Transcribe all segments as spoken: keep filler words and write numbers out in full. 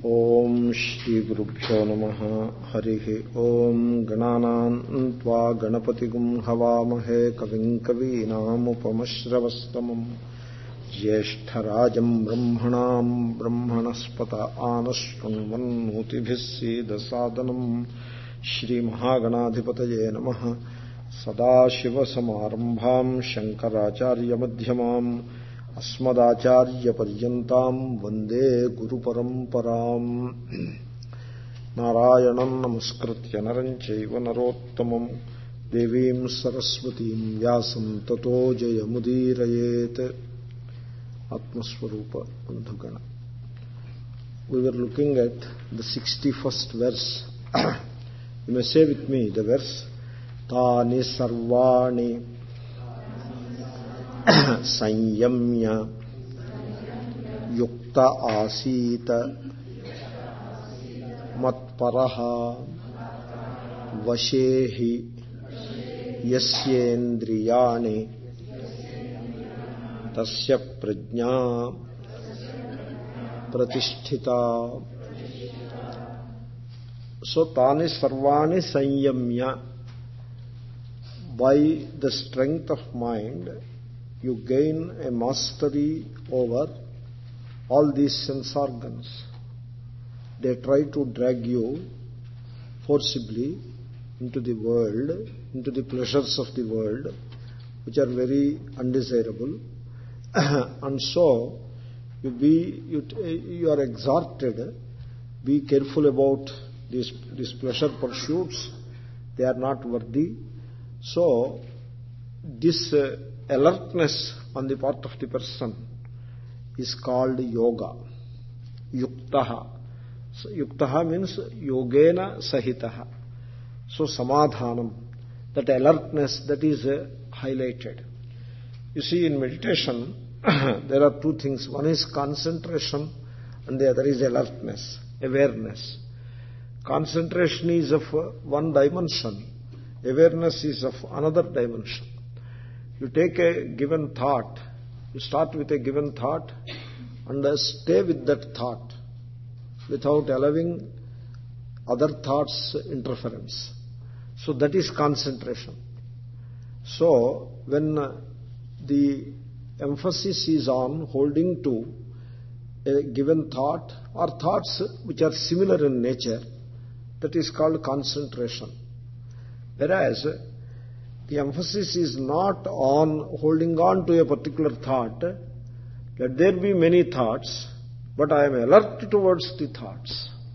ఓం శ్రీ గురుభ్యో నమః. హరి ఓం. గణానాం త్వా గణపతిగుం హవామహే కవిం కవీనాముపమశ్రవస్తమం జ్యేష్ఠరాజం బ్రహ్మణాం బ్రహ్మణస్పత ఆనశృణ్వన్నోతిభిः సీదసాదనం. శ్రీమహాగణాధిపతయే నమః. సదాశివసమారంభాం శంకరాచార్యమధ్యమాం అస్మదాచార్యపర్యంతాం వందే గురుపరంపరాం. నారాయణం నమస్కృత్య నరం చైవ నరోత్తమం దేవీం సరస్వతీం వ్యాసం తతో జయముదీరయేత్. ఆత్మస్వరూప బంధుగణ, we were looking at the sixty-first verse. You may say with me the verse, तानि सर्वाणि संयम्य युक्त आसीत मत्परः वशे हि यस्येन्द्रियाणि तस्य प्रज्ञा प्रतिष्ठिता. So तानि सर्वाणि संयम्य, by the strength of mind you gain a mastery over all these sense organs. They try to drag you forcibly into the world, into the pleasures of the world, which are very undesirable. And so you be you, you are exhorted, be careful about these these pleasure pursuits. They are not worthy. So this uh, alertness on the part of the person is called yoga. Yuktaha. So, yuktaha means yogena sahitaha. So samadhanam, that alertness, that is uh, highlighted. You see, in meditation there are two things. One is concentration and the other is alertness, awareness. Concentration is of uh, one dimension. Awareness is of another dimension. You take a given thought, you start with a given thought and stay with that thought without allowing other thoughts' interference. So that is concentration. So when the emphasis is on holding to a given thought or thoughts which are similar in nature, that is called concentration. Whereas the emphasis is not on holding on to a particular thought. Let there be many thoughts, but I am alert towards the thoughts.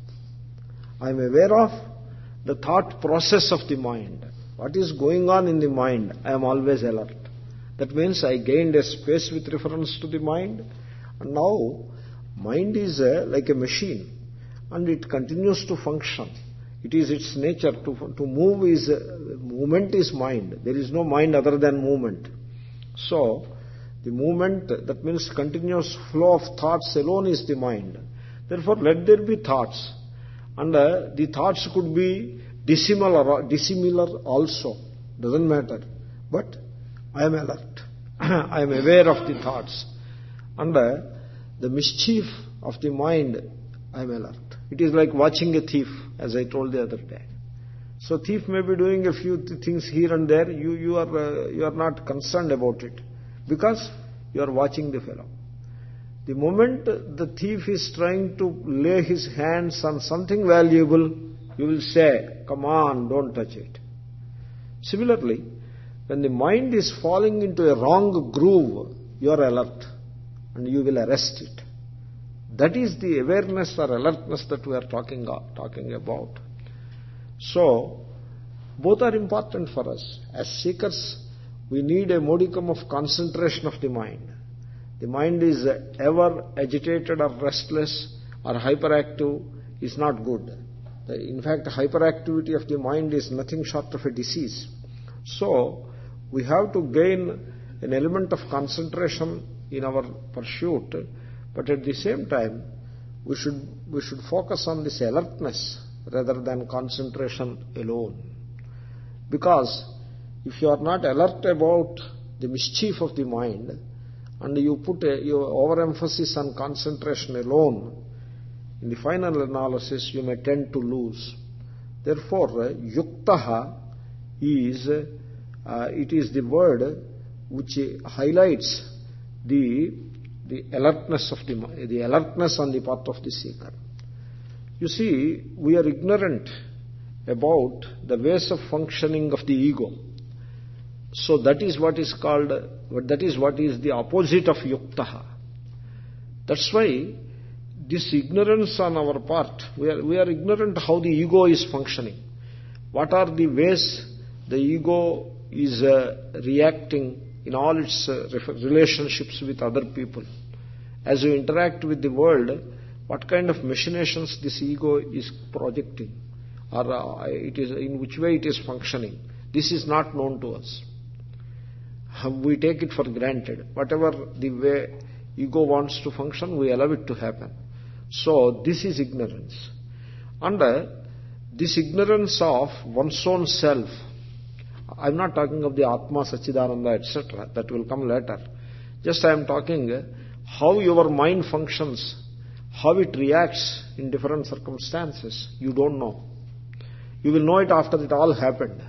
I am aware of the thought process of the mind. What is going on in the mind, I am always alert. That means I gained a space with reference to the mind, and now mind is uh, like a machine, and it continues to function. It is its nature to to move. Is uh, movement is mind. There is no mind other than movement. So the movement, that means continuous flow of thoughts alone, is the mind. Therefore let there be thoughts, and uh, the thoughts could be dissimilar dissimilar also, doesn't matter, but I am alert. I am aware of the thoughts, and uh, the mischief of the mind, I am alert. It is like watching a thief, as I told the other day. So thief may be doing a few th- things here and there. You you are uh, you are not concerned about it because you are watching the fellow. The moment the thief is trying to lay his hands on something valuable, you will say, "Come on, don't touch it." Similarly, when the mind is falling into a wrong groove, you are alert and you will arrest it. That is the awareness or alertness that we are talking, talking about. So, both are important for us. As seekers, we need a modicum of concentration of the mind. The mind is ever agitated or restless or hyperactive is not good. In fact, hyperactivity of the mind is nothing short of a disease. So, we have to gain an element of concentration in our pursuit. But at the same time, we should we should focus on this alertness rather than concentration alone. Because if you are not alert about the mischief of the mind, and you put a, your overemphasis on concentration alone, in the final analysis you may tend to lose. Therefore, uh, yuktaha is, uh, it is the word which highlights the, the alertness of the, the alertness on the part of the seeker. You see, we are ignorant about the ways of functioning of the ego. So that is what is called, that is what is the opposite of yuktaha. That's why this ignorance on our part, we are, we are ignorant how the ego is functioning. What are the ways the ego is uh, reacting in all its uh, relationships with other people. As you interact with the world, what kind of machinations this ego is projecting, or uh, it is, in which way it is functioning. This is not known to us. We take it for granted. Whatever the way ego wants to function, we allow it to happen. So this is ignorance. And uh, this ignorance of one's own self, I'm not talking of the Atma, Satchidananda, et cetera. That will come later. Just I am talking uh, how your mind functions, how it reacts in different circumstances. You don't know. You will know it after it all happened.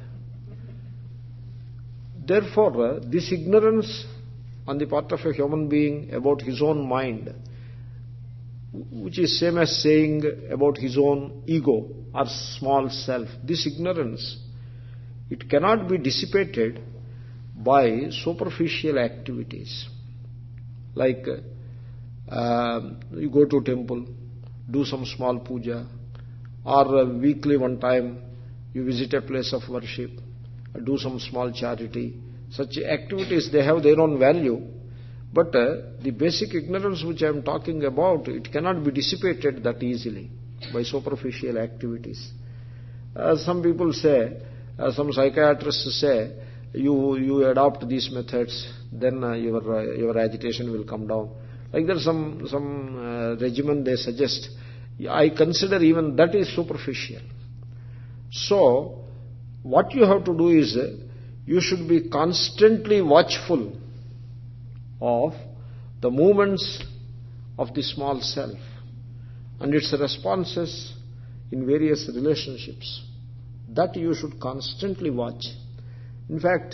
Therefore, uh, this ignorance on the part of a human being about his own mind, which is same as saying about his own ego or small self, this ignorance, it cannot be dissipated by superficial activities. Like uh, you go to a temple, do some small puja, or uh, weekly one time you visit a place of worship, do some small charity. Such activities, they have their own value, but uh, the basic ignorance which I am talking about, it cannot be dissipated that easily by superficial activities. Uh, some people say, uh, some psychiatrists say, you you adopt these methods, then uh, your uh, your agitation will come down. Like there is some some uh, regimen they suggest. I consider even that is superficial. So what you have to do is, uh, you should be constantly watchful of the movements of the small self and its responses in various relationships. That you should constantly watch. In fact,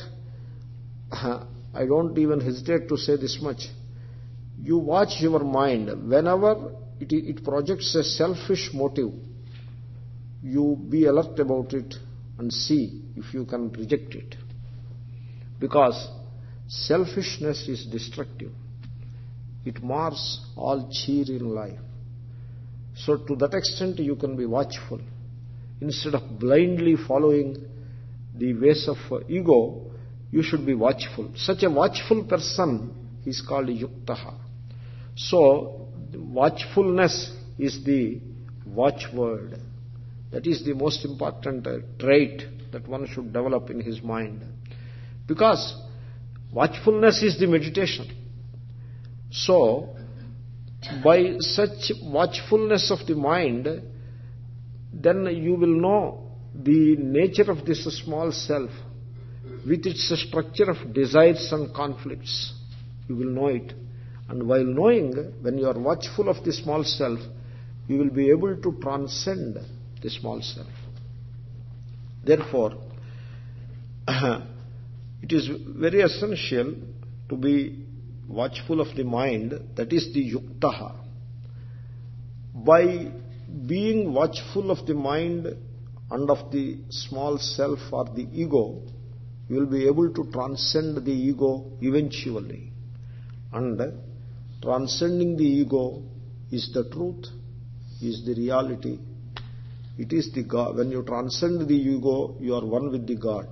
I don't even hesitate to say this much. You watch your mind. Whenever it, it projects a selfish motive, you be alert about it and see if you can reject it. Because selfishness is destructive. It mars all cheer in life. So to that extent you can be watchful. Instead of blindly following the ways of ego, you should be watchful. Such a watchful person is called yuktaha. So watchfulness is the watchword. That is the most important uh, trait that one should develop in his mind. Because watchfulness is the meditation. So, by such watchfulness of the mind, then you will know the nature of this small self with its structure of desires and conflicts. You will know it. And while knowing, when you are watchful of the small self, you will be able to transcend the small self. Therefore, it is very essential to be watchful of the mind, that is the yuktaha. By being watchful of the mind and of the small self or the ego, you will be able to transcend the ego eventually. And transcending the ego is the truth, is the reality. It is the God. When you transcend the ego, you are one with the God.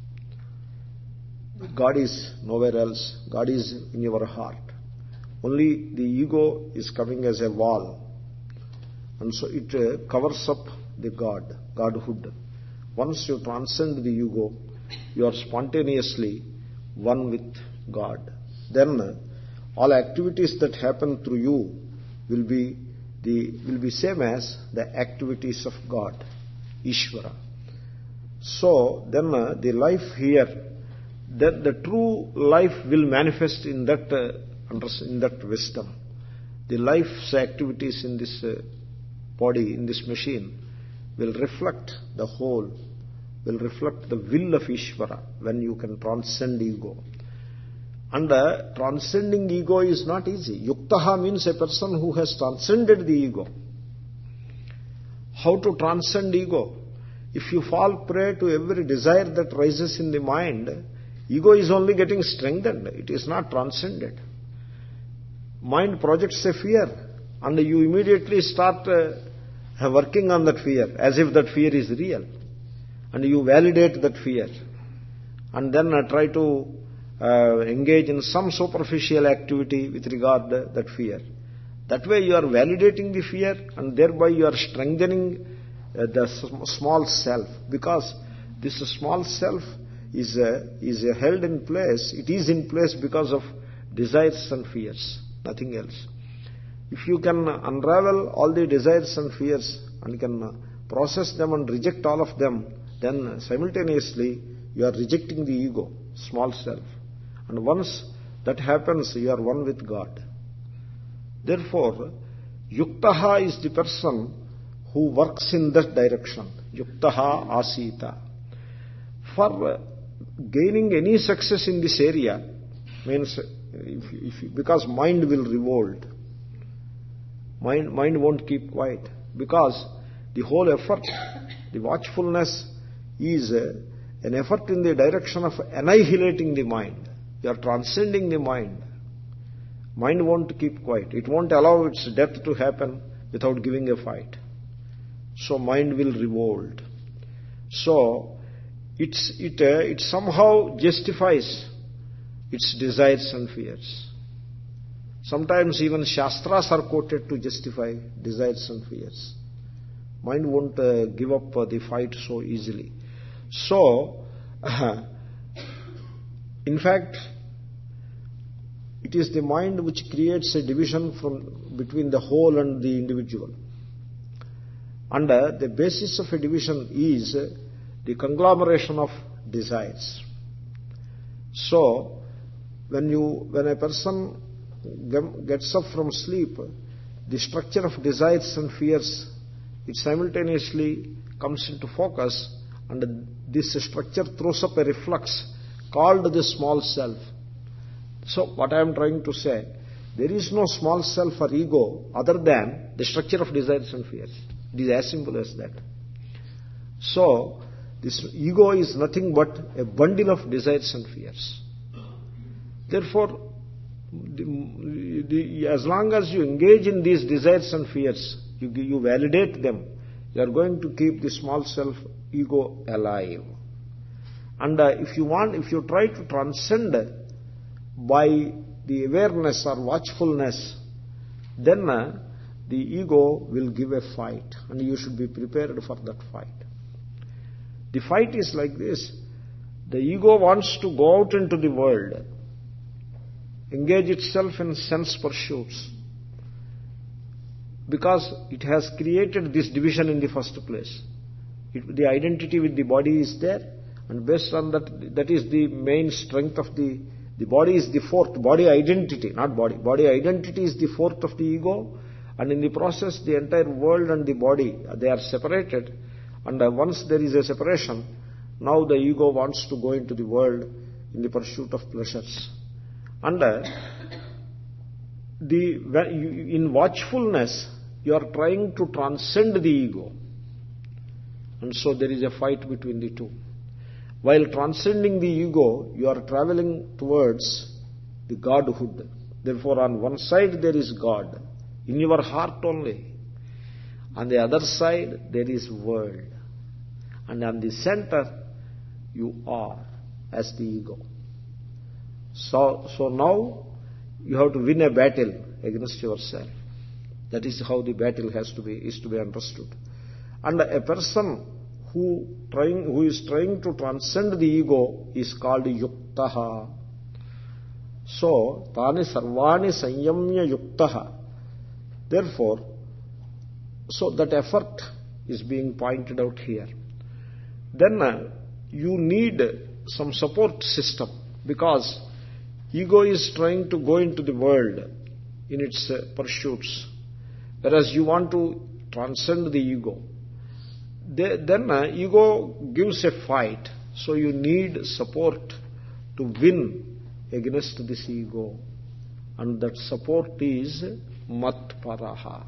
God is nowhere else. God is in your heart. Only the ego is coming as a wall. And so it uh, covers up the God, Godhood. Once you transcend the ego, you are spontaneously one with God. Then uh, all activities that happen through you will be the will be same as the activities of God, Ishvara. So then uh, the life here, that the true life will manifest in that uh, in that wisdom. The life's activities in this uh, body, in this machine, will reflect the whole, will reflect the will of Ishvara when you can transcend ego. And uh, transcending ego is not easy. Yuktaha means a person who has transcended the ego. How to transcend ego? If you fall prey to every desire that rises in the mind, ego is only getting strengthened. It is not transcended. Mind projects a fear, and you immediately start uh, working on that fear as if that fear is real. And you validate that fear. And then uh, try to uh, engage in some superficial activity with regard to that fear. That way you are validating the fear, and thereby you are strengthening uh, the small self. Because this small self is, uh, is uh, held in place. It is in place because of desires and fears. Nothing else. If you can unravel all the desires and fears and can process them and reject all of them, then simultaneously you are rejecting the ego, small self. And once that happens, you are one with God. Therefore, Yuktaha is the person who works in that direction. Yuktaha asita. For gaining any success in this area means, if, if, because mind will revolt. Mind, mind won't keep quiet. Because the whole effort, the watchfulness is uh, an effort in the direction of annihilating the mind. You are transcending the mind. Mind won't keep quiet. It won't allow its death to happen without giving a fight. So mind will revolt. So it's, it, uh, it somehow justifies its desires and fears. Sometimes even Shastras are quoted to justify desires and fears. Mind won't uh, give up uh, the fight so easily. So, uh, in fact, it is the mind which creates a division from between the whole and the individual. And uh, the basis of a division is uh, the conglomeration of desires. So, when you, when a person gets up from sleep, the structure of desires and fears, it simultaneously comes into focus, and this structure throws up a reflex called the small self. So what I am trying to say, there is no small self or ego other than the structure of desires and fears. It is as simple as that. So this ego is nothing but a bundle of desires and fears. Therefore, the, the, as long as you engage in these desires and fears, you, you validate them, you are going to keep the small self ego alive. And uh, if you want, if you try to transcend by the awareness or watchfulness, then uh, the ego will give a fight, and you should be prepared for that fight. The fight is like this. The ego wants to go out into the world, engage itself in sense pursuits, because it has created this division in the first place. It, the identity with the body is there, and based on that, that is the main strength of the, the body is the fourth, body identity, not body. Body identity is the fourth of the ego, and in the process the entire world and the body, they are separated, and uh, once there is a separation, now the ego wants to go into the world in the pursuit of pleasures. And uh, the, in watchfulness, you are trying to transcend the ego. And so there is a fight between the two. While transcending the ego, you are traveling towards the Godhood. Therefore, on one side there is God, in your heart only. On the other side there is world. And on the center, you are as the ego. So, so now you have to win a battle against yourself. That is how the battle has to be, is to be understood. And a person who trying, who is trying to transcend the ego is called yuktaha. So, tani sarvani sanyamya yuktaha. Therefore, so that effort is being pointed out here. Then uh, you need some support system, because ego is trying to go into the world in its uh, pursuits, whereas you want to transcend the ego, they, then uh, ego gives a fight. So you need support to win against this ego. And that support is matparaha.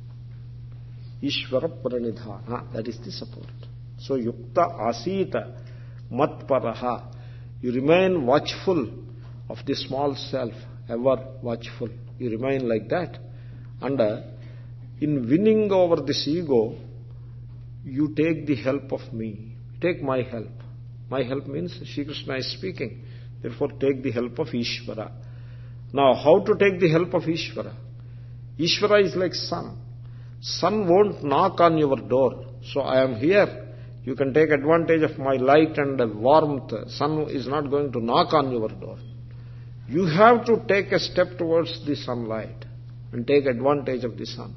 Ishvara pranidhana. That is the support. So yukta asita matparaha. You remain watchful of the small self, ever watchful. You remain like that. And uh, in winning over this ego, you take the help of me. Take my help. My help means Shri Krishna is speaking. Therefore, take the help of Ishvara. Now, how to take the help of Ishvara? Ishvara is like sun. Sun won't knock on your door. So, I am here. You can take advantage of my light and warmth. Sun is not going to knock on your door. You have to take a step towards the sunlight and take advantage of the sun.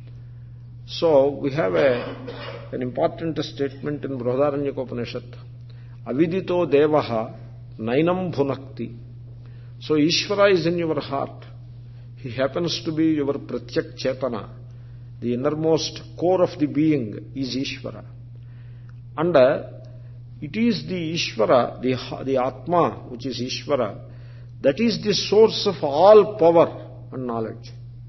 So, we have a, an important statement in Brihadaranyaka Upanishad. Avidito devaha nainam bhunakti. So, Ishvara is in your heart. He happens to be your pratyak chetana. The innermost core of the being is Ishvara. And uh, it is the Ishvara, the, the Atma, which is Ishvara, that is the source of all power and knowledge.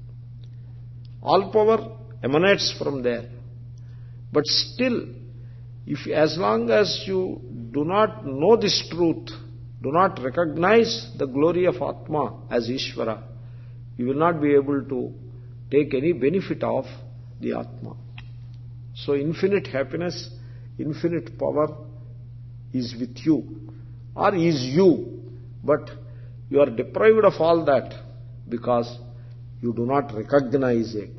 All power emanates from there. But still, if as long as you do not know this truth, do not recognize the glory of Atma as Ishvara, you will not be able to take any benefit of the Atma. So infinite happiness, infinite power is with you, or is you, but you are deprived of all that because you do not recognize it.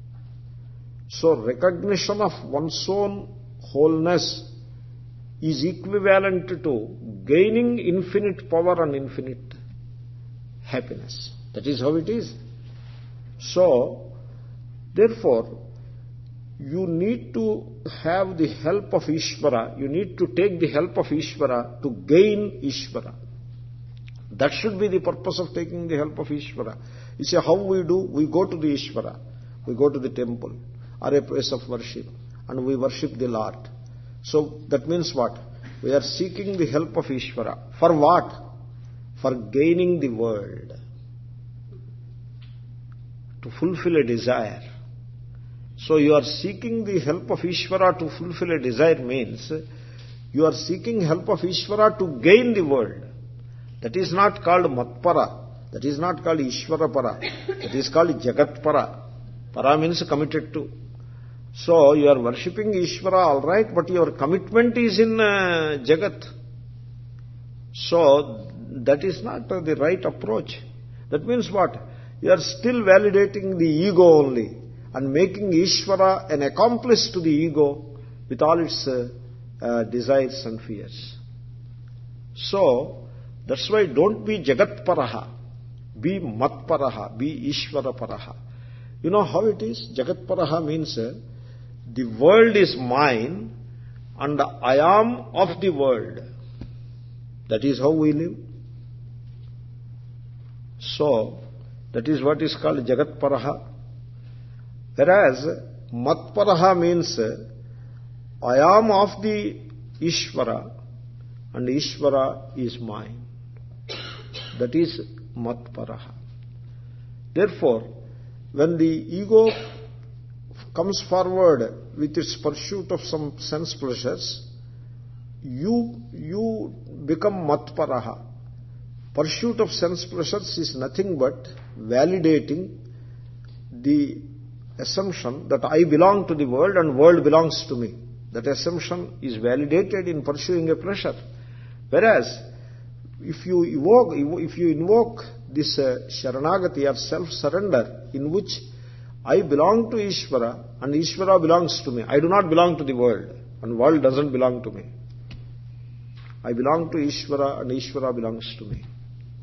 So recognition of one's own wholeness is equivalent to gaining infinite power and infinite happiness. That is how it is. So, therefore, you need to have the help of Ishvara. You need to take the help of Ishvara to gain Ishvara. That should be the purpose of taking the help of Ishvara. You see, how we do? We go to the Ishvara. We go to the temple or a place of worship and we worship the Lord. So that means what? We are seeking the help of Ishvara. For what? For gaining the world. To fulfill a desire. So you are seeking the help of Ishvara to fulfill a desire means you are seeking help of Ishvara to gain the world. That is not called Matpara. That is not called Ishvara Para. That is called Jagat Para. Para means committed to. So you are worshipping Ishvara, all right, but your commitment is in uh, Jagat. So that is not uh, the right approach. That means what? You are still validating the ego only and making Ishvara an accomplice to the ego with all its uh, uh, desires and fears. So that's why don't be Jagat Paraha, be Mat Paraha, be Ishvara Paraha. You know how it is? Jagat Paraha means uh, the world is mine and I am of the world. That is how we live. So, that is what is called Jagat Paraha. Whereas, Mat Paraha means I am of the Ishvara and Ishvara is mine. That is Mat Paraha. Therefore, when the ego comes forward with its pursuit of some sense pleasures, you, you become Matparaha. Pursuit of sense pleasures is nothing but validating the assumption that I belong to the world and world belongs to me. That assumption is validated in pursuing a pleasure. Whereas, if you evoke, if you invoke this uh, Sharanagati or self-surrender in which I belong to Ishvara and Ishvara belongs to me. I do not belong to the world and world doesn't belong to me. I belong to Ishvara and Ishvara belongs to me.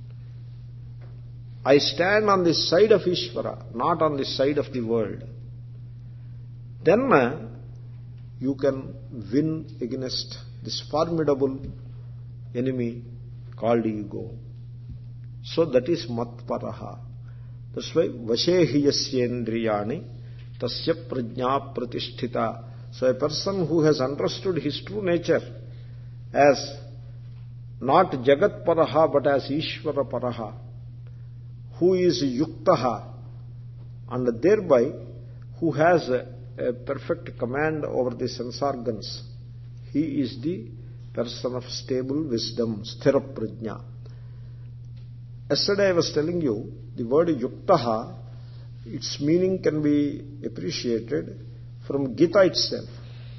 I stand on the side of Ishvara, not on the side of the world. Then uh, you can win against this formidable enemy called ego. So that is Matparaha. That's why Vashehi Yasyendriyani Tasya prajna pratisthita. So a person who has understood his true nature as not Jagat Paraha but as Ishvara Paraha, who is Yuktaha, and thereby who has a, a perfect command over the sense organs, he is the person of stable wisdom, Sthira Prajna. Yesterday I was telling you, the word Yuktaha, its meaning can be appreciated from Gita itself.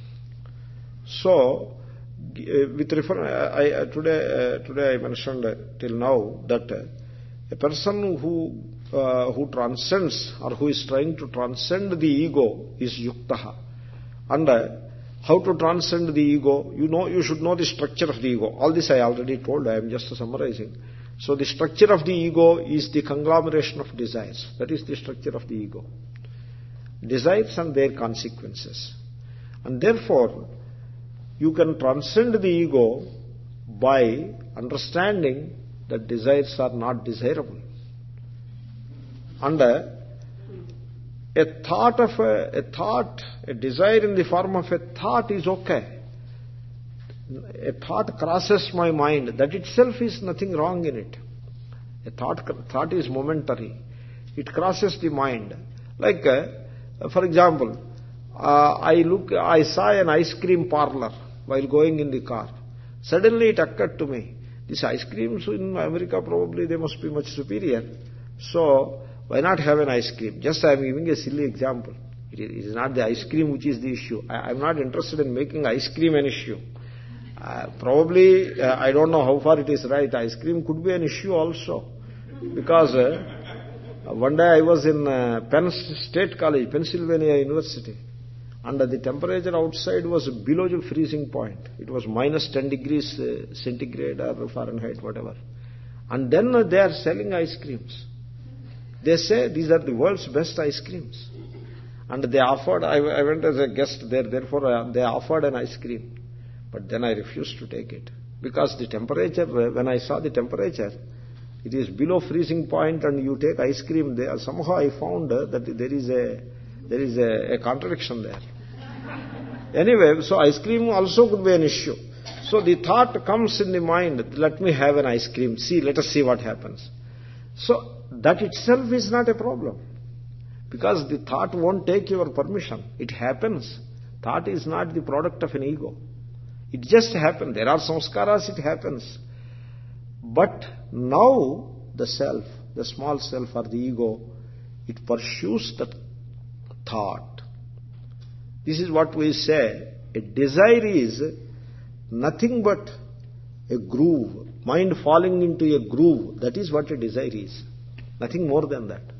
So, with refer, I, I, today, uh, today I mentioned uh, till now that uh, a person who uh, who transcends or who is trying to transcend the ego is Yuktaha. And uh, how to transcend the ego? You know, you should know the structure of the ego. All this I already told. I am just summarizing. So the structure of the ego is the conglomeration of desires. That is the structure of the ego. Desires and their consequences. And therefore, you can transcend the ego by understanding that desires are not desirable. And a, a thought of a, a thought, a desire in the form of a thought is okay. A thought crosses my mind. That itself is nothing wrong in it. A thought, thought is momentary. It crosses the mind. Like, uh, for example, uh, I look, I saw an ice cream parlor while going in the car. Suddenly it occurred to me, these ice creams in America probably they must be much superior. So why not have an ice cream? Just I am giving a silly example. It is, it is not the ice cream which is the issue. I am not interested in making ice cream an issue. Uh, probably, uh, I don't know how far it is right. Ice cream could be an issue also. Because uh, one day I was in uh, Penn State College, Pennsylvania University. And the temperature outside was below the freezing point. It was minus ten degrees uh, centigrade or Fahrenheit, whatever. And then uh, they are selling ice creams. They say these are the world's best ice creams. And they offered, I, I went as a guest there, therefore uh, they offered an ice cream. But then I refused to take it. Because the temperature, when I saw the temperature, it is below freezing point and you take ice cream there. Somehow I found uh, that there is a there is a, a contradiction there. Anyway, so ice cream also could be an issue. So the thought comes in the mind, let me have an ice cream. See, let us see what happens. So that itself is not a problem. Because the thought won't take your permission. It happens. Thought is not the product of an ego. It just happens. There are samskaras, it happens. But now the self, the small self or the ego, it pursues that thought. This is what we say. A desire is nothing but a groove. Mind falling into a groove. That is what a desire is. Nothing more than that.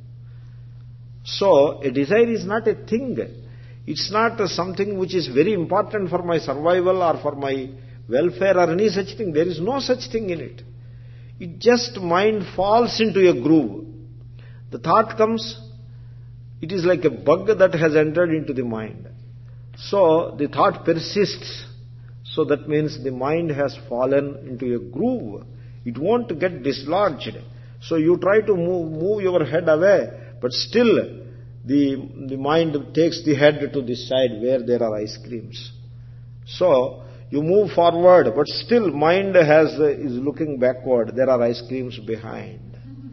So, a desire is not a thing. It's not something which is very important for my survival or for my welfare or any such thing. There is no such thing in it. It just mind falls into a groove. The thought comes, it is like a bug that has entered into the mind. So the thought persists. So that means the mind has fallen into a groove. It won't get dislodged. So you try to move, move your head away, but still the, the mind takes the head to the side where there are ice creams. So you move forward, but still mind has is looking backward. There are ice creams behind.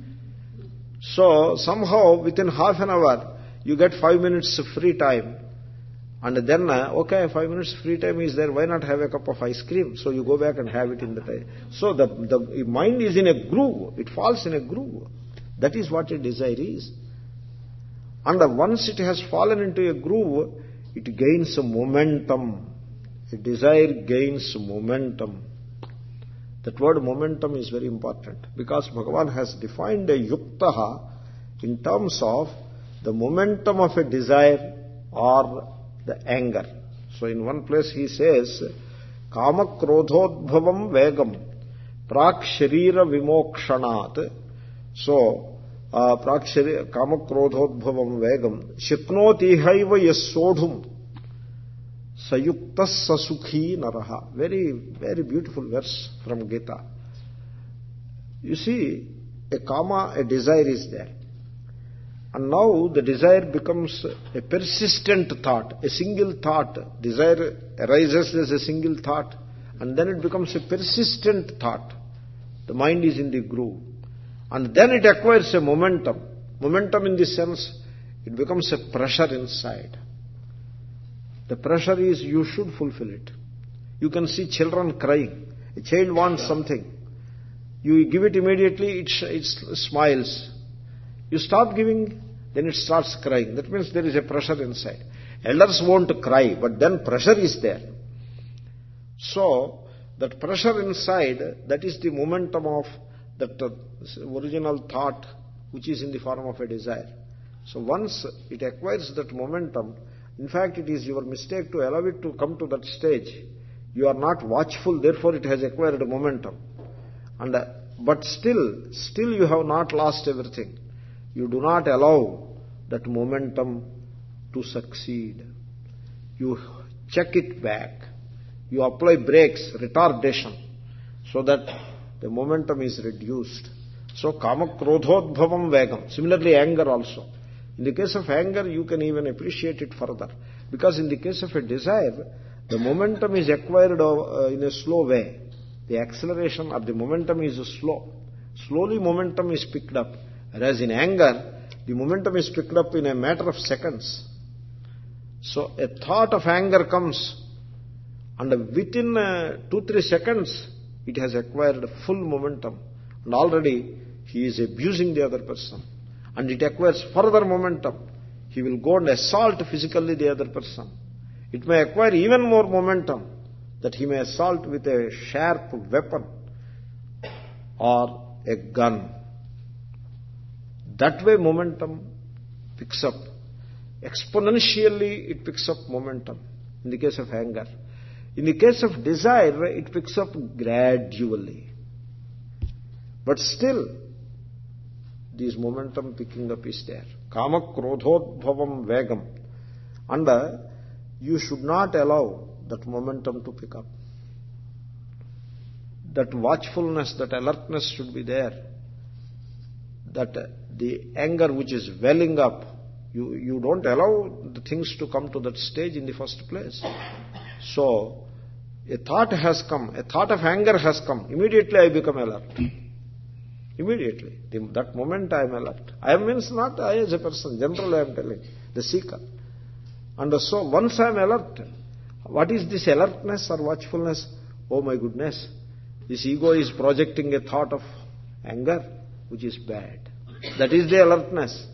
So somehow within half an hour, you get five minutes free time. And then, okay, five minutes free time is there, why not have a cup of ice cream? So you go back and have it in the time. So the, the mind is in a groove. It falls in a groove. That is what a desire is. And once it has fallen into a groove, it gains a momentum. A desire gains momentum. That word momentum is very important because Bhagavan has defined a yuktaha in terms of the momentum of a desire or the anger. So in one place he says, Kama krodhodbhavam vegam prak sharira vimokshanat. So, uh, prak sharira, Kama krodhodbhavam vegam shiknoti haiva yasodhum sayuktas sasukhi naraha. Very, very beautiful verse from Gita. You see, a kama, a desire is there. And now the desire becomes a persistent thought, a single thought. Desire arises as a single thought, and then it becomes a persistent thought. The mind is in the groove. And then it acquires a momentum. Momentum in the sense, it becomes a pressure inside. The pressure is, you should fulfill it. You can see children crying. A child wants something. You give it immediately, it, it smiles. You stop giving, then it starts crying. That means there is a pressure inside. Elders won't cry, but then pressure is there. So, that pressure inside, that is the momentum of that uh, original thought, which is in the form of a desire. So once it acquires that momentum, in fact it is your mistake to allow it to come to that stage. You are not watchful, therefore it has acquired a momentum. And uh, but still, still you have not lost everything. You do not allow that momentum to succeed. You check it back. You apply brakes, retardation, so that the momentum is reduced. So, kama krodhodbhavam vegam. Similarly, anger also. In the case of anger, you can even appreciate it further. Because in the case of a desire, the momentum is acquired uh, in a slow way. The acceleration or the momentum is slow. Slowly momentum is picked up. Whereas in anger, the momentum is picked up in a matter of seconds. So a thought of anger comes, and within uh, two, three seconds, it has acquired full momentum. And already he is abusing the other person. And it acquires further momentum. He will go and assault physically the other person. It may acquire even more momentum, that he may assault with a sharp weapon or a gun. That way momentum picks up. Exponentially it picks up momentum in the case of anger. In the case of desire, it picks up gradually. But still, this momentum picking up is there. Kama krodhodbhavam vegam. And uh, you should not allow that momentum to pick up. That watchfulness, that alertness should be there. That uh, the anger which is welling up, you, you don't allow the things to come to that stage in the first place. So, a thought has come, a thought of anger has come. Immediately I become alert. Immediately. The, that moment I am alert. I means not I as a person, generally I am telling, the seeker. And so once I am alert, what is this alertness or watchfulness? Oh my goodness, this ego is projecting a thought of anger, which is bad. That is the alertness.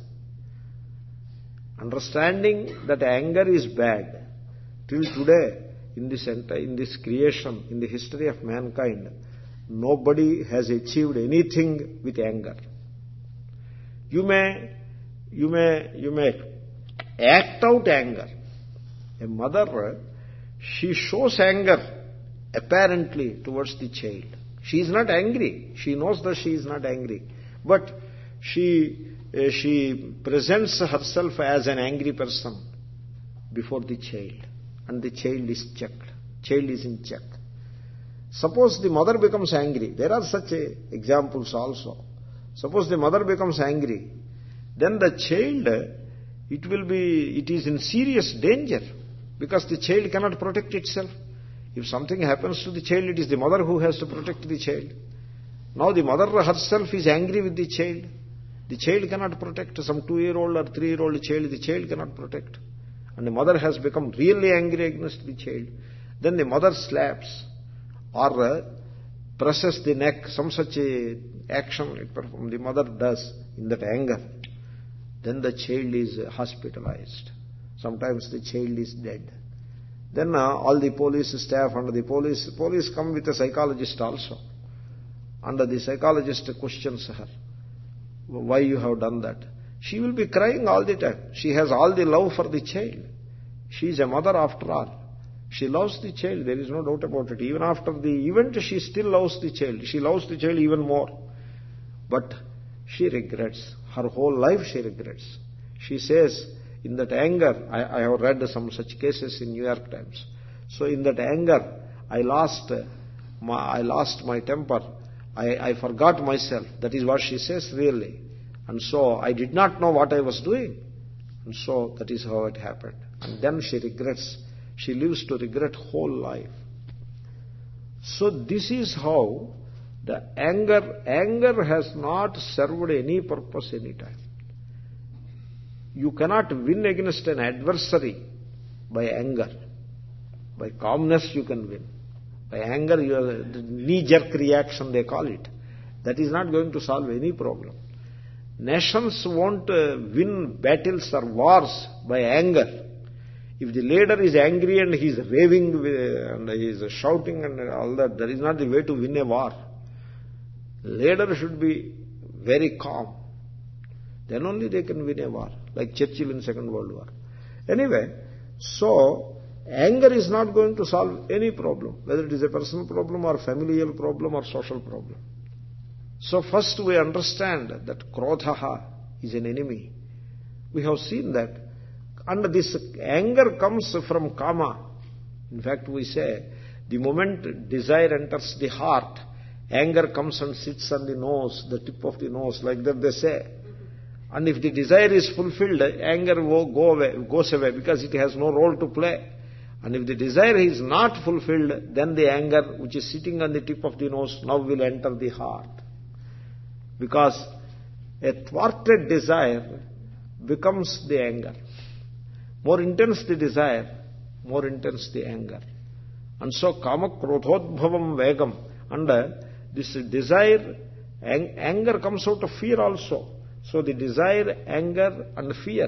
Understanding that anger is bad. Till today, in this in this creation, in the history of mankind, nobody has achieved anything with anger. You may, you may, you may act out anger. A mother, she shows anger apparently towards the child. She is not angry. She knows that she is not angry. But she, uh, she presents herself as an angry person before the child. And the child is checked. Child is in check. Suppose the mother becomes angry. There are such uh, examples also. Suppose the mother becomes angry. Then the child, it will be, it is in serious danger. Because the child cannot protect itself. If something happens to the child, it is the mother who has to protect the child. Now the mother herself is angry with the child. The child cannot protect. Some two-year-old or three-year-old child, the child cannot protect. And the mother has become really angry against the child. Then the mother slaps or uh, presses the neck, some such a action it perform, the mother does in that anger. Then the child is hospitalized. Sometimes the child is dead. Then uh, all the police staff and the police, police come with a psychologist also. And the psychologist questions her, why you have done that? She will be crying all the time. She has all the love for the child. She is a mother after all. She loves the child, there is no doubt about it. Even after the event, she still loves the child. She loves the child even more. But she regrets. Her whole life she regrets. She says, in that anger, I, I have read some such cases in New York Times. So in that anger, I lost my, I lost my temper. I, I forgot myself. That is what she says really. And so I did not know what I was doing. And so that is how it happened. And then she regrets. She lives to regret whole life. So this is how the anger, anger has not served any purpose any time. You cannot win against an adversary by anger. By calmness you can win. By anger, you are, the knee-jerk reaction they call it. That is not going to solve any problem. Nations won't uh, win battles or wars by anger. If the leader is angry and he is raving and he is shouting and all that, that is not the way to win a war. Leader should be very calm. Then only they can win a war, like Churchill in Second World War. Anyway, so anger is not going to solve any problem, whether it is a personal problem or familial problem or social problem. So first we understand that krodhaha is an enemy. We have seen that. And this anger comes from kama. In fact, we say, the moment desire enters the heart, anger comes and sits on the nose, the tip of the nose, like that they say. And if the desire is fulfilled, anger will go away, goes away because it has no role to play. And if the desire is not fulfilled, then the anger which is sitting on the tip of the nose now will enter the heart. Because a thwarted desire becomes the anger. More intense the desire, more intense the anger. And so kama krodhodbhavam vegam. And uh, this desire, ang- anger comes out of fear also. So the desire, anger and fear.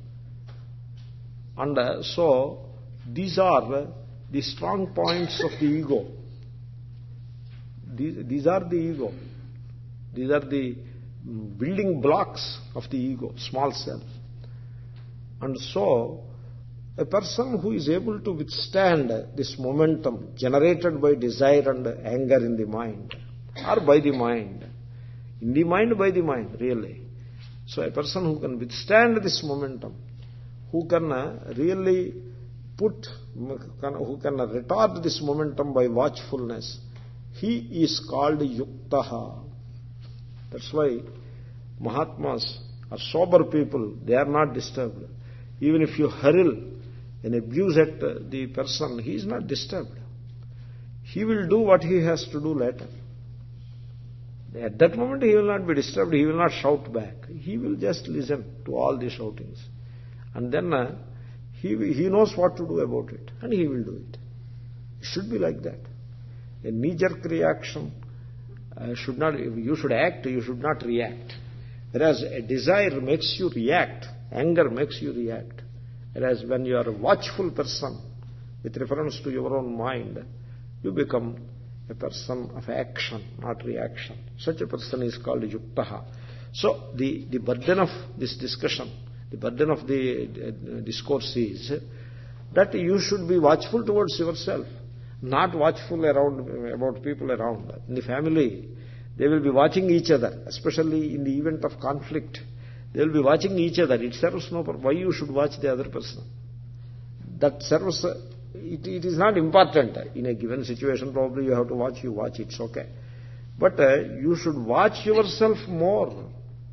And uh, so these are uh, the strong points of the ego. These, these are the ego. These are the building blocks of the ego, small self. And so, a person who is able to withstand this momentum generated by desire and anger in the mind, or by the mind, in the mind, by the mind, really. So a person who can withstand this momentum, who can really put, who can retard this momentum by watchfulness, he is called yuktaha. That's why Mahatmas are sober people, they are not disturbed. Even if you hurl an abuse at the person, he is not disturbed. He will do what he has to do later. At that moment he will not be disturbed, he will not shout back. He will just listen to all the shoutings. And then uh, he, he knows what to do about it, and he will do it. It should be like that. A knee-jerk reaction uh, should not, you should act, you should not react. Whereas a desire makes you react, anger makes you react. Whereas when you are a watchful person, with reference to your own mind, you become a person of action, not reaction. Such a person is called yuktaha. So the, the burden of this discussion, the burden of the uh, discourse is that you should be watchful towards yourself, not watchful around about people around. In the family, they will be watching each other, especially in the event of conflict. They will be watching each other. It serves no purpose. Why you should watch the other person? That serves, uh, it, it is not important. In a given situation, probably you have to watch, you watch, it's okay. But uh, you should watch yourself more.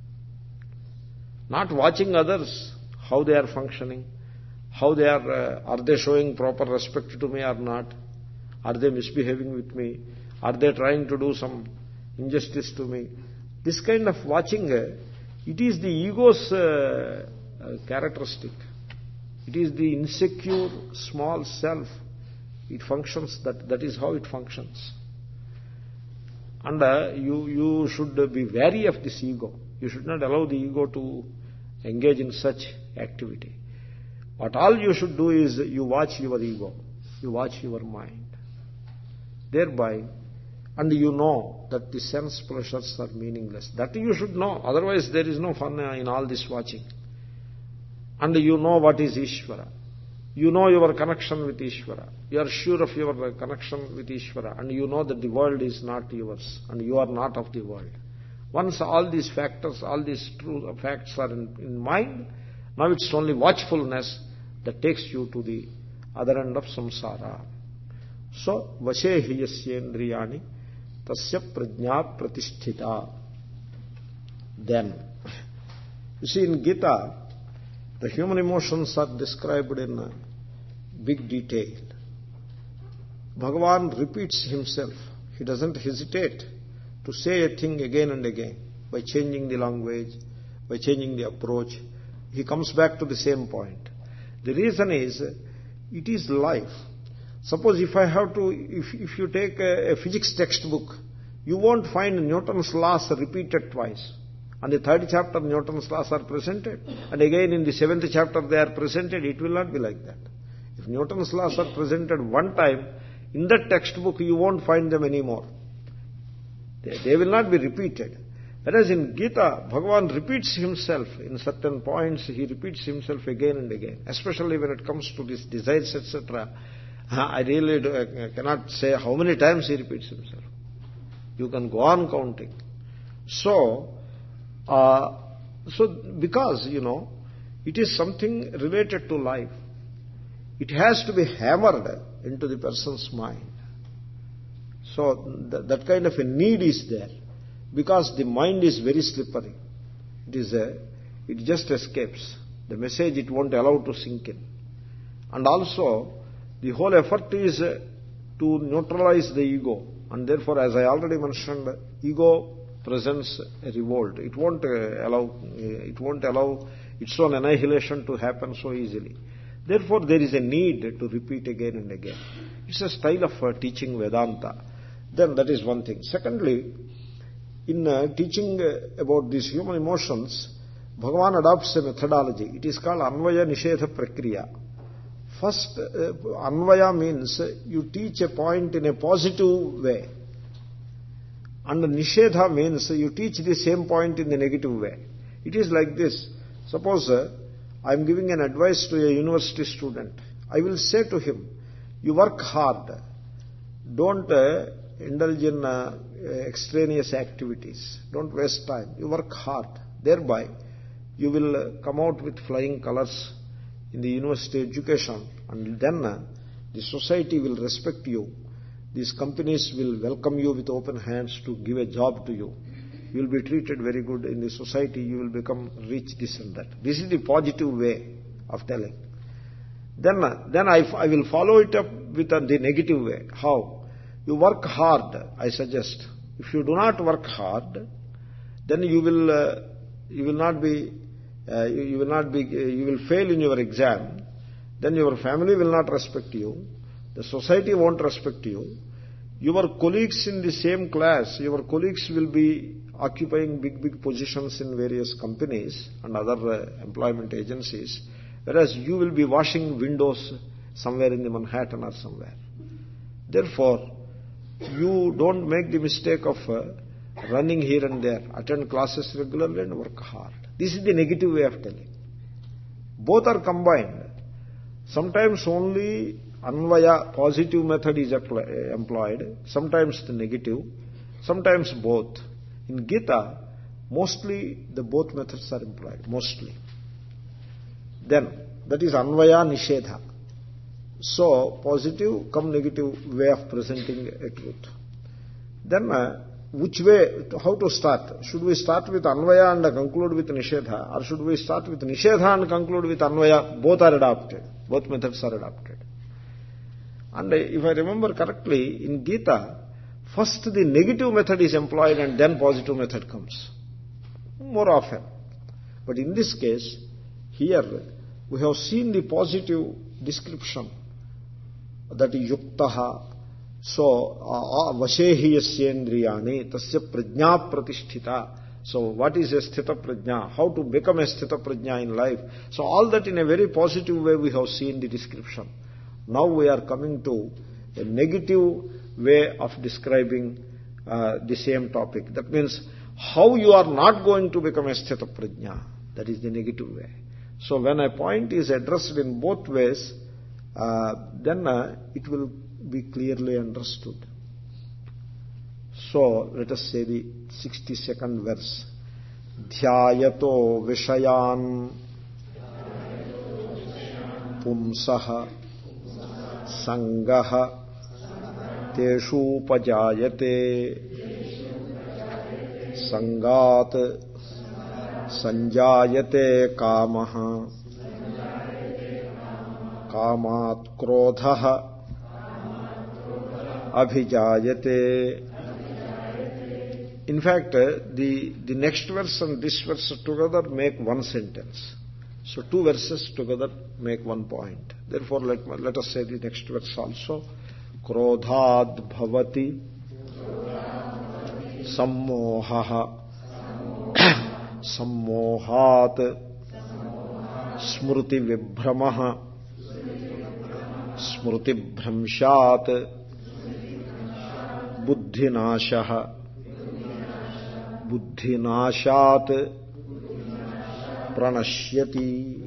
Not watching others, how they are functioning, how they are, uh, are they showing proper respect to me or not? Are they misbehaving with me? Are they trying to do some injustice to me? This kind of watching, uh, it is the ego's uh, uh, characteristic. It is the insecure, small self. It functions, that, that is how it functions. And uh, you, you should be wary of this ego. You should not allow the ego to engage in such activity. What all you should do is you watch your ego. You watch your mind. Thereby, and you know that the sense pleasures are meaningless. That you should know. Otherwise there is no fun in all this watching. And you know what is Ishvara. You know your connection with Ishvara. You are sure of your connection with Ishvara. And you know that the world is not yours. And you are not of the world. Once all these factors, all these true facts are in, in mind, now it's only watchfulness that takes you to the other end of samsara. So, vashehi yasyendriyani tasya prajna pratisthita. Then, You see, in Gita, the human emotions are described in uh, big detail. Bhagavan repeats himself. He doesn't hesitate to say a thing again and again by changing the language, by changing the approach. He comes back to the same point. The reason is, it is life. Suppose if I have to, if, if you take a, a physics textbook, you won't find Newton's laws repeated twice. And the third chapter, Newton's laws are presented. And again in the seventh chapter they are presented. It will not be like that. If Newton's laws are presented one time, in that textbook you won't find them anymore. They, they will not be repeated. Whereas in Gita, Bhagavan repeats himself in certain points. He repeats himself again and again. Especially when it comes to these desires, et cetera. I really do, I cannot say how many times he repeats himself. You can go on counting. So, uh, so because, you know, it is something related to life. It has to be hammered into the person's mind. So th- that kind of a need is there. Because the mind is very slippery. It is a, it just escapes. The message it won't allow to sink in. And also, the whole effort is uh, to neutralize the ego. And therefore, as I already mentioned, ego presents a revolt. It won't uh, allow, uh, it won't allow its own annihilation to happen so easily. Therefore, there is a need to repeat again and again. It's a style of uh, teaching Vedanta. Then that is one thing. Secondly, in uh, teaching uh, about these human emotions, Bhagavan adopts a methodology. It is called Anvaya Nishedha Prakriya. First, uh, Anvaya means uh, you teach a point in a positive way. And Nishedha means uh, you teach the same point in the negative way. It is like this. Suppose uh, I am giving an advice to a university student. I will say to him, you work hard. Don't uh, indulge in uh, extraneous activities. Don't waste time. You work hard. Thereby, you will uh, come out with flying colors in the university education, and then uh, the society will respect you. These companies will welcome you with open hands to give a job to you. You will be treated very good in the society. You will become rich, this and that. This is the positive way of telling. Then, uh, then I, I will follow it up with uh, the negative way. How? You work hard, I suggest. If you do not work hard, then you will uh, you will not be uh, you, you will not be uh, you will fail in your exam. Then your family will not respect you. The society won't respect you. Your colleagues in the same class, your colleagues will be occupying big big positions in various companies and other uh, employment agencies, whereas you will be washing windows somewhere in the Manhattan or somewhere. Therefore, you don't make the mistake of uh, running here and there. Attend classes regularly and work hard. This is the negative way of telling. Both are combined. Sometimes only Anvaya, positive method is employed. Sometimes the negative. Sometimes both. In Gita, mostly the both methods are employed. Mostly. Then, that is Anvaya Nishedha. So, positive come negative way of presenting a truth. Then, uh, which way, how to start? Should we start with Anvaya and conclude with Nishedha? Or should we start with Nishedha and conclude with Anvaya? Both are adopted. Both methods are adopted. And uh, if I remember correctly, in Gita, first the negative method is employed and then positive method comes. More often. But in this case, here, we have seen the positive description. That is yuktaha. So, vashehi yasyendriyani tasya prajna pratisthita. So, what is a sthita prajna? How to become a sthita prajna in life? So, all that in a very positive way we have seen the description. Now we are coming to a negative way of describing uh, the same topic. That means, how you are not going to become a sthita prajna. That is the negative way. So, when a point is addressed in both ways, Uh, then uh, it will be clearly understood. So, let us say the sixty-second verse. Dhyayato vishayan pumsaha sangaha teshu pajayate sangat Sanjayate kamaha kamat krodha abhijayate. In fact, the, the next verse and this verse together make one sentence. So two verses together make one point. Therefore, let, let us say the next verse also. Krodhad bhavati sammohaha sammohat smruti vibhramaha smruti bhramshat buddhinashaha buddhinashat pranashyati.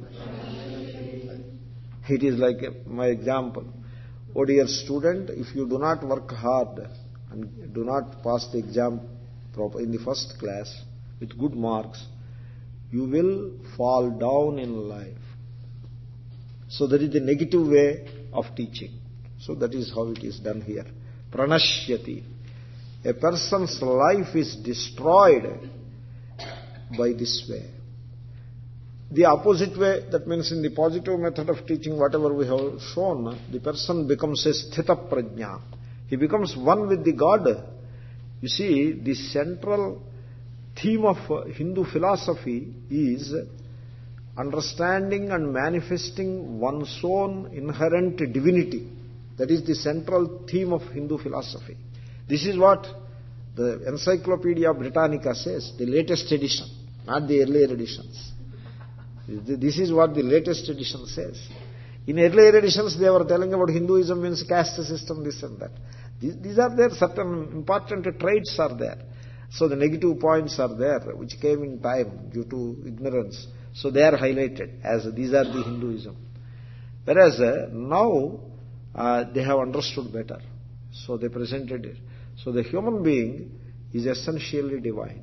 It is like my example. Oh dear student, if you do not work hard and do not pass the exam proper in the first class with good marks, you will fall down in life. So that is the negative way of teaching. So that is how it is done here. Pranashyati. A person's life is destroyed by this way. The opposite way, that means in the positive method of teaching, whatever we have shown, the person becomes a sthita prajna. He becomes one with the God. You see, the central theme of Hindu philosophy is understanding and manifesting one's own inherent divinity. That is the central theme of Hindu philosophy. This is what the Encyclopedia Britannica says, the latest edition, not the earlier editions. This is what the latest edition says. In earlier editions, they were telling about Hinduism means caste system, this and that. These, these are there, certain important traits are there. So the negative points are there, which came in time due to ignorance. So they are highlighted as these are the Hinduism. Whereas uh, now uh, they have understood better. So they presented it. So the human being is essentially divine.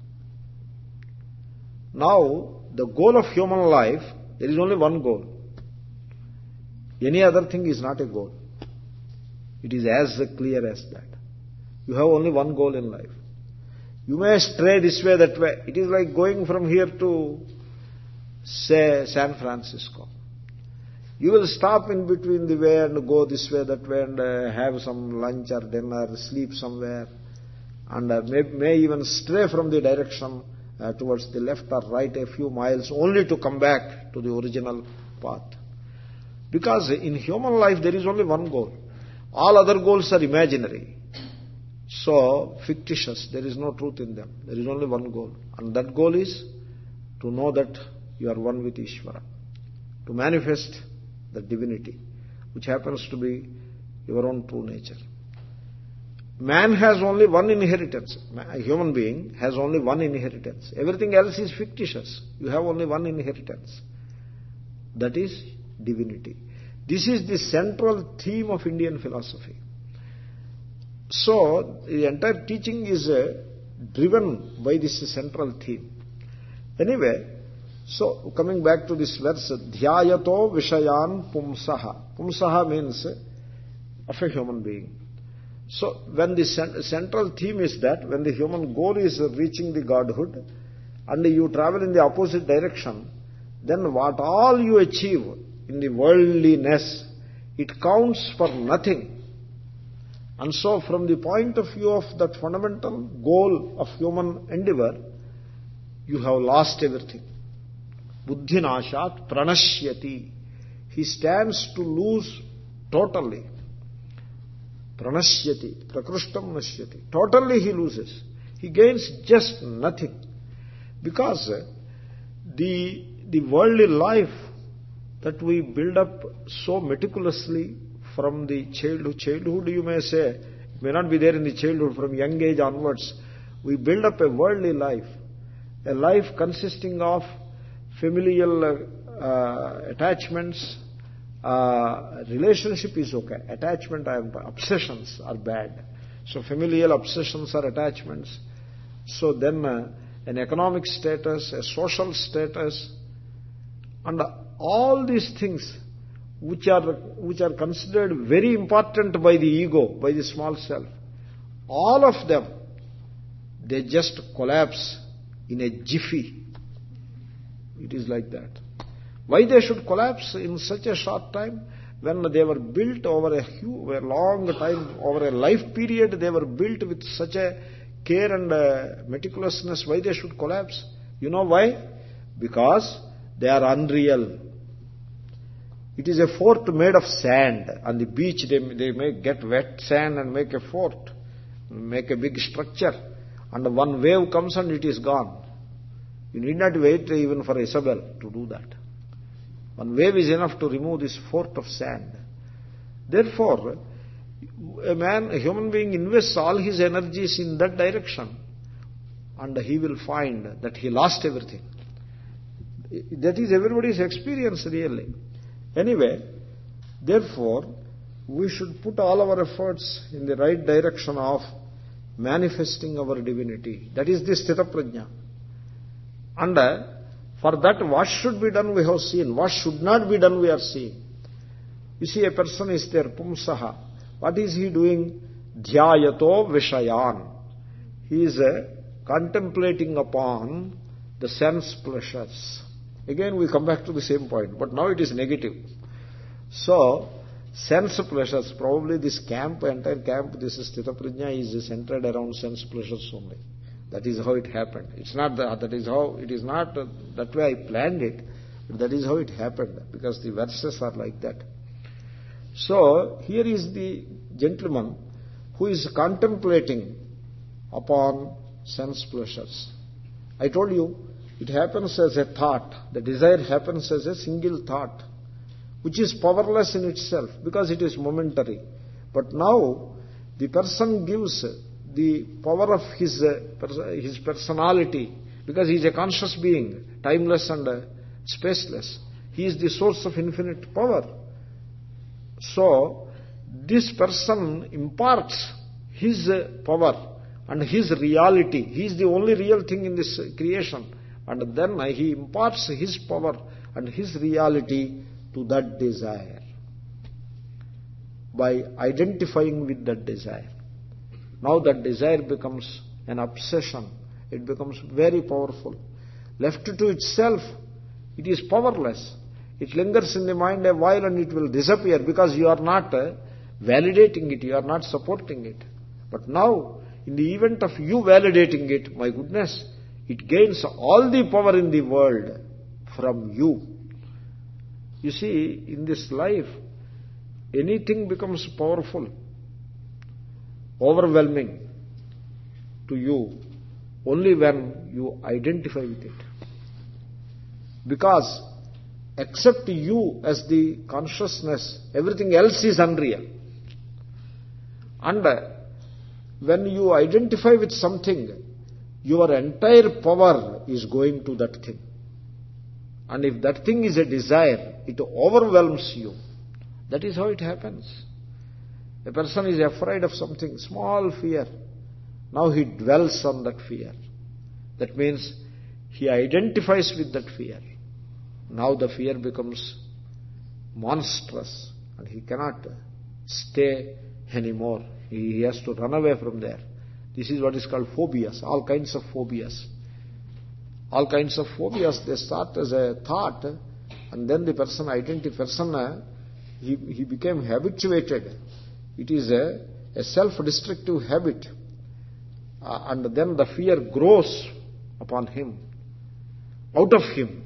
Now, the goal of human life, there is only one goal. Any other thing is not a goal. It is as clear as that. You have only one goal in life. You may stray this way, that way. It is like going from here to, say, San Francisco. You will stop in between the way and go this way, that way, and uh, have some lunch or dinner, sleep somewhere, and uh, may, may even stray from the direction Uh, towards the left or right a few miles, only to come back to the original path. Because in human life there is only one goal. All other goals are imaginary. So, fictitious. There is no truth in them. There is only one goal. And that goal is to know that you are one with Ishvara. To manifest the divinity, which happens to be your own true nature. Man has only one inheritance. A human being has only one inheritance. Everything else is fictitious. You have only one inheritance. That is divinity. This is the central theme of Indian philosophy. So, the entire teaching is uh, driven by this central theme. Anyway, so coming back to this verse, Dhyayato Vishayan Pumsaha. Pumsaha means of a human being. So, when the central theme is that, when the human goal is reaching the Godhood, and you travel in the opposite direction, then what all you achieve in the worldliness, it counts for nothing. And so, from the point of view of that fundamental goal of human endeavor, you have lost everything. Buddhinashat pranashyati. He stands to lose totally. Pranashyati, prakrishtam nashyati. Totally he loses. He gains just nothing. Because the, the worldly life that we build up so meticulously from the childhood, childhood you may say, it may not be there in the childhood, from young age onwards, we build up a worldly life. A life consisting of familial uh, attachments. Uh, relationship is okay. Attachment, obsessions are bad. So familial obsessions are attachments. So then uh, an economic status, a social status, and uh, all these things which are which are considered very important by the ego, by the small self, all of them, they just collapse in a jiffy. It is like that. Why they should collapse in such a short time? When they were built over a, huge, a long time, over a life period, they were built with such a care and uh, meticulousness. Why they should collapse? You know why? Because they are unreal. It is a fort made of sand. On the beach, they, they may get wet sand and make a fort, make a big structure. And one wave comes and it is gone. You need not wait even for Isabel to do that. One wave is enough to remove this fort of sand. Therefore, a man, a human being invests all his energies in that direction, and he will find that he lost everything. That is everybody's experience, really. Anyway, therefore, we should put all our efforts in the right direction of manifesting our divinity. That is the Sthita Prajna. And uh, for that, what should be done we have seen. What should not be done we are seeing. You see, a person is there, Pumsaha. What is he doing? Dhyayato Vishayan. He is uh, contemplating upon the sense pleasures. Again we come back to the same point, but now it is negative. So, sense pleasures, probably this camp, entire camp, this Sthita Prajna is centered around sense pleasures only. That is how it happened. It's not that, that is how, it is not uh, that way I planned it, but that is how it happened, because the verses are like that. So, here is the gentleman who is contemplating upon sense pleasures. I told you, it happens as a thought. The desire happens as a single thought, which is powerless in itself, because it is momentary. But now, the person gives the power of his, uh, his personality, because he is a conscious being, timeless and uh, spaceless. He is the source of infinite power. So, this person imparts his uh, power and his reality. He is the only real thing in this uh, creation. And then uh, he imparts his power and his reality to that desire by identifying with that desire. Now that desire becomes an obsession. It becomes very powerful. Left to itself, it is powerless. It lingers in the mind a while and it will disappear, because you are not uh, validating it, you are not supporting it. But now, in the event of you validating it, my goodness, it gains all the power in the world from you. You see, in this life, anything becomes powerful, overwhelming to you only when you identify with it. Because except you as the consciousness, everything else is unreal. And when you identify with something, your entire power is going to that thing. And if that thing is a desire, it overwhelms you. That is how it happens. A person is afraid of something, small fear. Now he dwells on that fear. That means he identifies with that fear. Now the fear becomes monstrous and he cannot stay anymore. He has to run away from there. This is what is called phobias, all kinds of phobias. All kinds of phobias, they start as a thought, and then the person identity, person, he, he became habituated. It is a, a self-destructive habit. Uh, and then the fear grows upon him, out of him.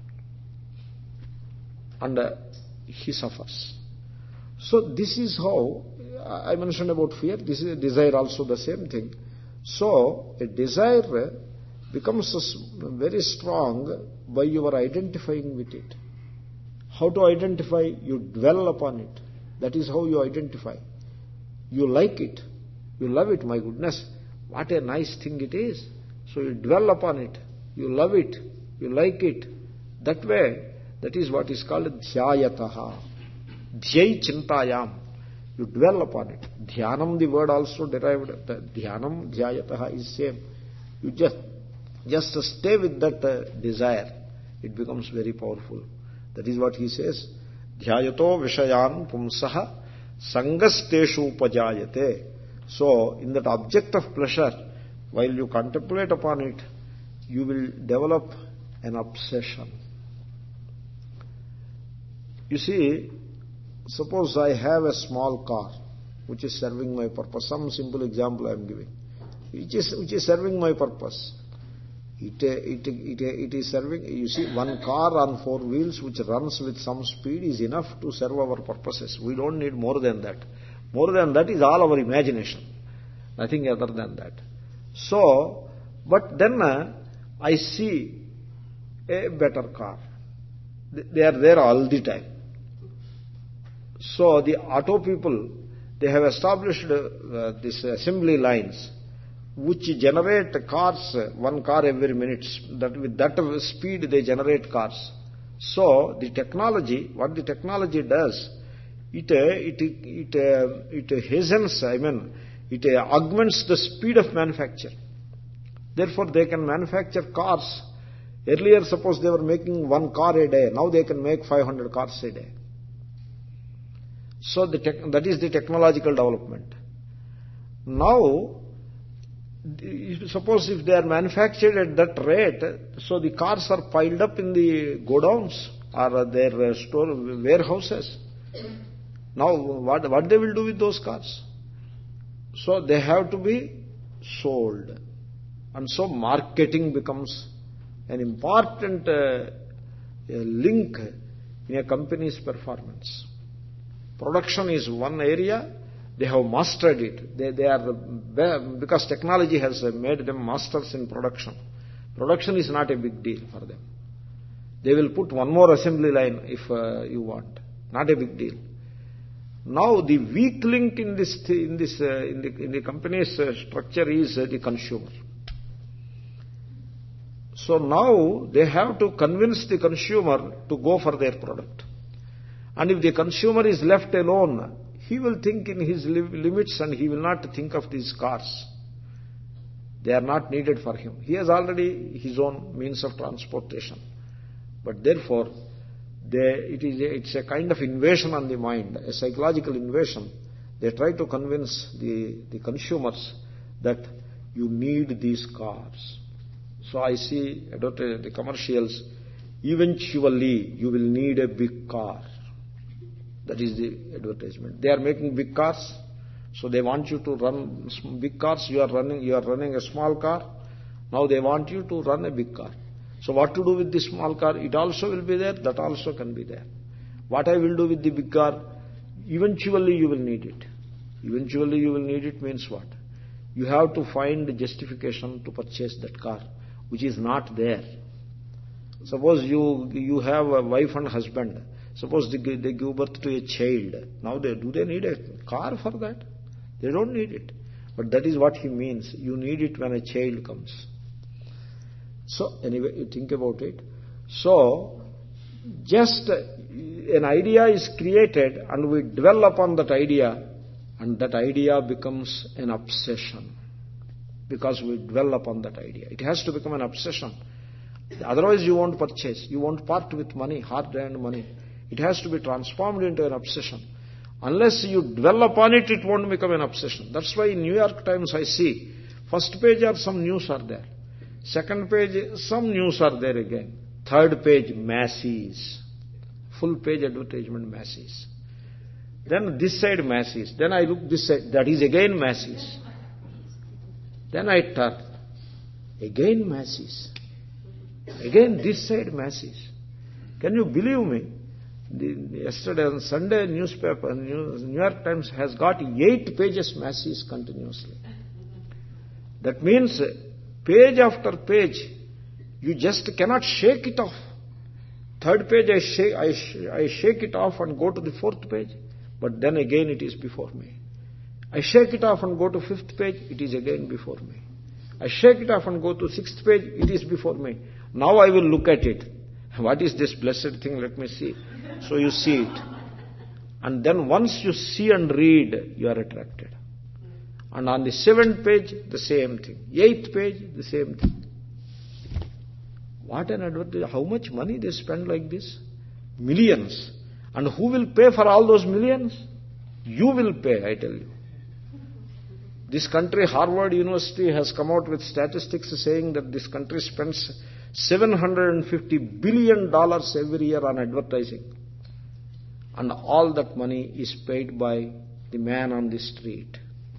And uh, he suffers. So this is how, I mentioned about fear, this is a desire also the same thing. So a desire becomes very strong by your identifying with it. How to identify? You dwell upon it. That is how you identify. You like it. You love it, my goodness. What a nice thing it is. So you dwell upon it. You love it. You like it. That way, that is what is called dhyayataha. Dhyai chintayam. You dwell upon it. Dhyanam, the word also derived. Dhyanam, dhyayataha is same. You just, just stay with that uh, desire. It becomes very powerful. That is what he says. Dhyayato vishayan pumsaha sangasteshu upajayate. So, in that object of pleasure, while you contemplate upon it, you will develop an obsession. You see, suppose I have a small car which is serving my purpose. Some simple example I am giving. Which is, which is serving my purpose. It, it, it, it is serving, you see, one car on four wheels which runs with some speed is enough to serve our purposes. We don't need more than that. More than that is all our imagination. Nothing other than that. So, but then uh, I see a better car. They are there all the time. So the auto people, they have established uh, these assembly lines which generate cars, one car every minute. That with that speed they generate cars. So the technology, what the technology does, it it it it, it hastens, I mean, it augments the speed of manufacture. Therefore, they can manufacture cars. Earlier, suppose they were making one car a day. Now they can make five hundred cars a day. So the tech, that is the technological development. Now, suppose if they are manufactured at that rate, so the cars are piled up in the godowns or their store warehouses. Now, what, what they will do with those cars? So they have to be sold. And so marketing becomes an important uh, link in a company's performance. Production is one area. They have mastered it. They, they are, because technology has made them masters in production. Production is not a big deal for them. They will put one more assembly line if uh, you want. Not a big deal. Now the weak link in this in this uh, in the in the company's uh, structure is uh, the consumer. So now they have to convince the consumer to go for their product. And if the consumer is left alone, he will think in his limits and he will not think of these cars. They are not needed for him. He has already his own means of transportation. But therefore, they, it is a, it's a kind of invasion on the mind, a psychological invasion. They try to convince the, the consumers that you need these cars. So I see the commercials, eventually you will need a big car. That is the advertisement. They are making big cars, so they want you to run big cars. You are running, you are running a small car. Now they want you to run a big car. So what to do with the small car? It also will be there. That also can be there. What I will do with the big car? Eventually you will need it. Eventually you will need it means what? You have to find justification to purchase that car, which is not there. Suppose you you have a wife and husband. Suppose they, they give birth to a child. Now, they, do they need a car for that? They don't need it. But that is what he means. You need it when a child comes. So, anyway, you think about it. So, just an idea is created and we dwell upon that idea, and that idea becomes an obsession. Because we dwell upon that idea. It has to become an obsession. Otherwise, you won't purchase. You won't part with money, hard-earned money. It has to be transformed into an obsession. Unless you dwell upon it, it won't become an obsession. That's why in New York Times I see, first page are some news are there. Second page, some news are there again. Third page, Macy's. Full page advertisement, Macy's. Then this side, Macy's. Then I look this side, that is again Macy's. Then I turn. Again Macy's. Again this side, Macy's. Can you believe me? The, yesterday on Sunday newspaper, New York Times has got eight pages Macy's continuously. That means page after page, you just cannot shake it off. Third page I shake, I, sh I shake it off and go to the fourth page, but then again it is before me. I shake it off and go to fifth page, it is again before me. I shake it off and go to sixth page, it is before me. Now I will look at it. What is this blessed thing? Let me see. So you see it. And then once you see and read, you are attracted. And on the seventh page, the same thing. Eighth page, the same thing. What an advertisement. How much money they spend like this? Millions. And who will pay for all those millions? You will pay, I tell you. This country, Harvard University, has come out with statistics saying that this country spends seven hundred fifty billion dollars every year on advertising. And all that money is paid by the man on the street.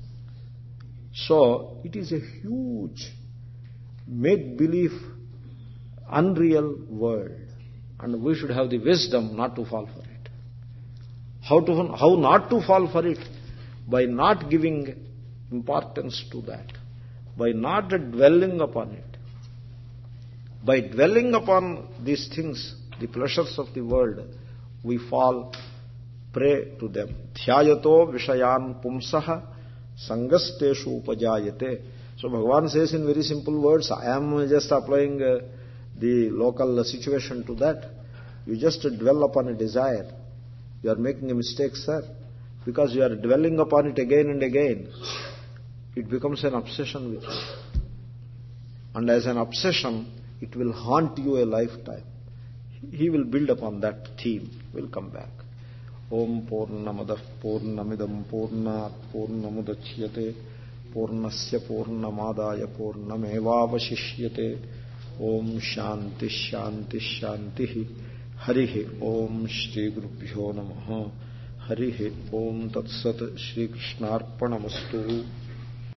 So, it is a huge make-believe, unreal world. And we should have the wisdom not to fall for it. How to, how not to fall for it? By not giving importance to that. By not dwelling upon it. By dwelling upon these things, the pleasures of the world, we fall prey to them. Dhyayato vishayan pumsaha sangasteshu upajayate. So Bhagavan says in very simple words, I am just applying uh, the local situation to that. You just dwell upon a desire. You are making a mistake, sir. Because you are dwelling upon it again and again, it becomes an obsession with you. And as an obsession, it will haunt you a lifetime. He will build upon that theme. We'll come back. Om Purnamadah Purnamidam Purnat Purnamudachyate Purnasya Purnamadaya Purnamevavashishyate. Om Shanti Shanti Shanti. Harihi Om Shri Gurubhyo Namaha. Harihi Om Tat Sat Shri Krishnarpanamastu.